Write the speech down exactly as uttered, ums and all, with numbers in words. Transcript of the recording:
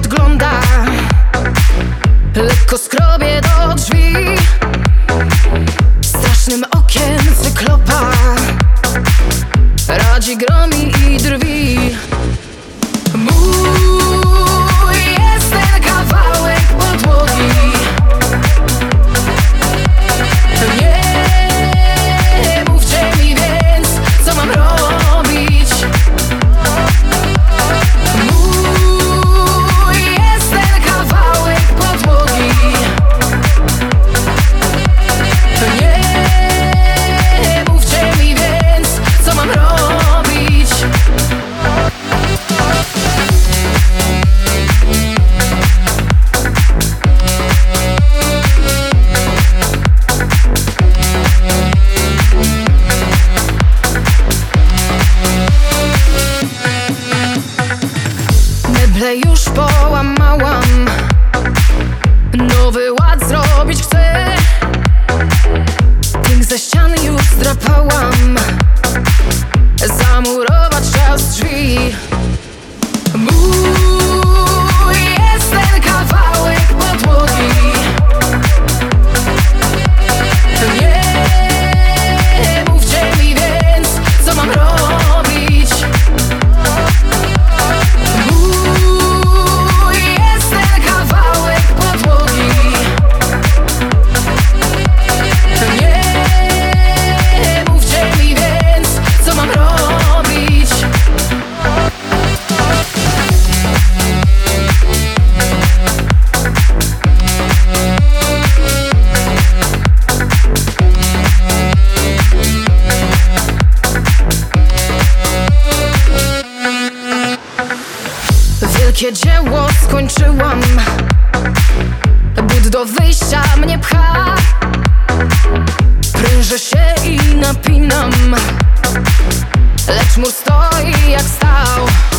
podgląda, lekko skrobie do drzwi. Strasznym okiem cyklopa radzi, gromi i drwi. Mój jest ten kawałek podłogi. Nie mówcie mi więc, co mam robić. Mój jest ten kawałek podłogi. Nie mówcie mi więc, co mam robić. Meble już połamałam, nowy ład zrobić chcę. Tynk ze ścian już zdrapałam, zamurować czas drzwi. Mój jest ten kawałek podłogi. Nie mówcie mi więc, co mam robić. Mój jest ten kawałek podłogi. Nie mówcie mi więc, co mam robić. Wielkie dzieło skończyłam, but do wyjścia mnie pcha. Prężę się i napinam, lecz mur stoi jak stał.